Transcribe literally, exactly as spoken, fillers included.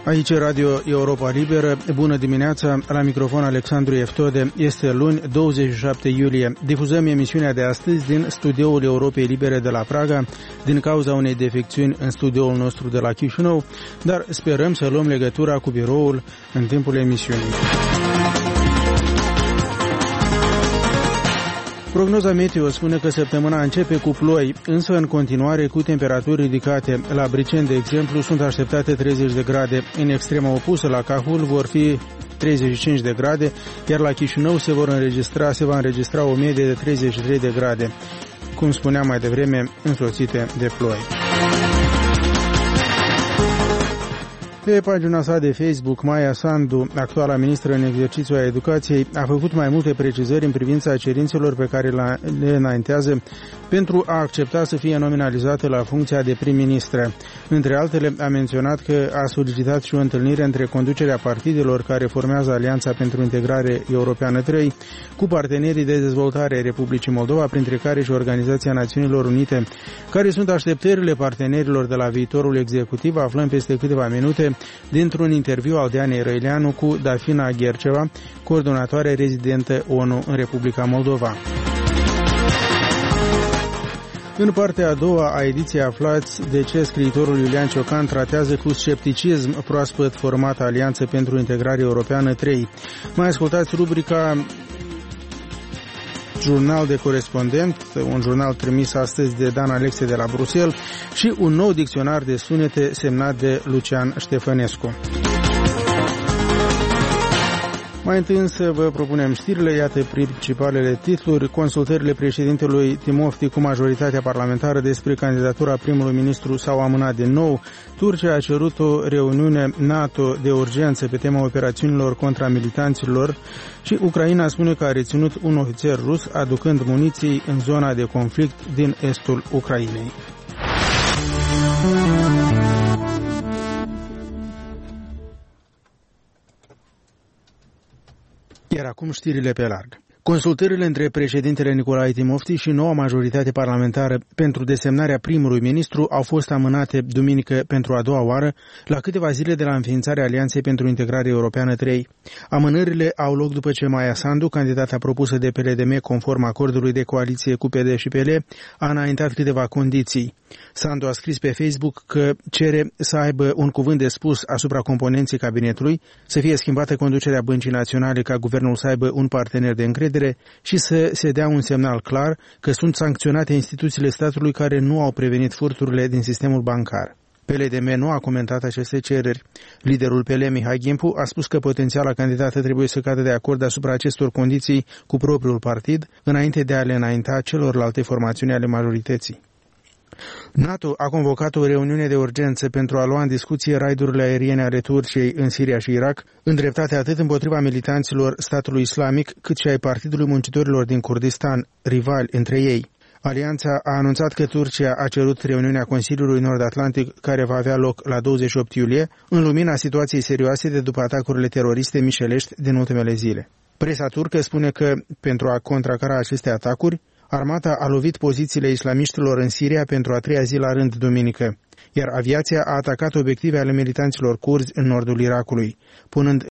Aici Radio Europa Liberă. Bună dimineața, la microfon Alexandru Eftode. Este luni, douăzeci și șapte iulie. Difuzăm emisiunea de astăzi din studioul Europei Libere de la Praga, din cauza unei defecțiuni în studioul nostru de la Chișinău, dar sperăm să luăm legătura cu biroul în timpul emisiunii. Prognoza meteo spune că săptămâna începe cu ploi, însă în continuare cu temperaturi ridicate. La Briceni, de exemplu, sunt așteptate treizeci de grade. În extrema opusă, la Cahul, vor fi treizeci și cinci de grade, iar la Chișinău se, vor înregistra, se va înregistra o medie de treizeci și trei de grade, cum spuneam mai devreme, însoțite de ploi. Pe pagina sa de Facebook, Maia Sandu, actuala ministră în exercițiu a educației, a făcut mai multe precizări în privința cerințelor pe care le înaintează pentru a accepta să fie nominalizată la funcția de prim-ministră. Între altele, a menționat că a solicitat și o întâlnire între conducerea partidelor care formează Alianța pentru Integrare Europeană trei cu partenerii de dezvoltare ai Republicii Moldova, printre care și Organizația Națiunilor Unite. Care sunt așteptările partenerilor de la viitorul executiv, aflăm peste câteva minute dintr-un interviu al Dianei Răileanu cu Dafina Gherceva, coordonatoare rezidentă ONU în Republica Moldova. În partea a doua a ediției aflați de ce scriitorul Iulian Ciocan tratează cu scepticism proaspăt formată Alianță pentru Integrare Europeană trei. Mai ascultați rubrica Jurnal de corespondent, un jurnal trimis astăzi de Dan Alexe de la Bruxelles, și un nou dicționar de sunete semnat de Lucian Ștefănescu. Mai întâi însă vă propunem știrile, iată principalele titluri. Consultările președintelui Timofti cu majoritatea parlamentară despre candidatura primului ministru s-au amânat din nou. Turcia a cerut o reuniune NATO de urgență pe tema operațiunilor contra militanților și Ucraina spune că a reținut un ofițer rus aducând muniții în zona de conflict din estul Ucrainei. Iar acum știrile pe larg. Consultările între președintele Nicolae Timofti și noua majoritate parlamentară pentru desemnarea primului ministru au fost amânate duminică pentru a doua oară, la câteva zile de la înființarea Alianței pentru Integrare Europeană trei. Amânările au loc după ce Maia Sandu, candidata propusă de P L D M conform acordului de coaliție cu P D și P L, a înaintat câteva condiții. Sandu a scris pe Facebook că cere să aibă un cuvânt de spus asupra componenței cabinetului, să fie schimbată conducerea Băncii Naționale ca guvernul să aibă un partener de încredere și să se dea un semnal clar că sunt sancționate instituțiile statului care nu au prevenit furturile din sistemul bancar. P L D M nu a comentat aceste cereri. Liderul P L, Mihai Ghimpu, a spus că potențiala candidată trebuie să cadă de acord asupra acestor condiții cu propriul partid, înainte de a le înainta celorlalte formațiuni ale majorității. NATO a convocat o reuniune de urgență pentru a lua în discuție raidurile aeriene ale Turciei în Siria și Irak, îndreptate atât împotriva militanților statului islamic, cât și ai Partidului Muncitorilor din Kurdistan, rivali între ei. Alianța a anunțat că Turcia a cerut reuniunea Consiliului Nord-Atlantic, care va avea loc la douăzeci și opt iulie, în lumina situației serioase de după atacurile teroriste mișelești din ultimele zile. Presa turcă spune că, pentru a contracara aceste atacuri, armata a lovit pozițiile islamiștilor în Siria pentru a treia zi la rând duminică, iar aviația a atacat obiective ale militanților curzi în nordul Irakului, punând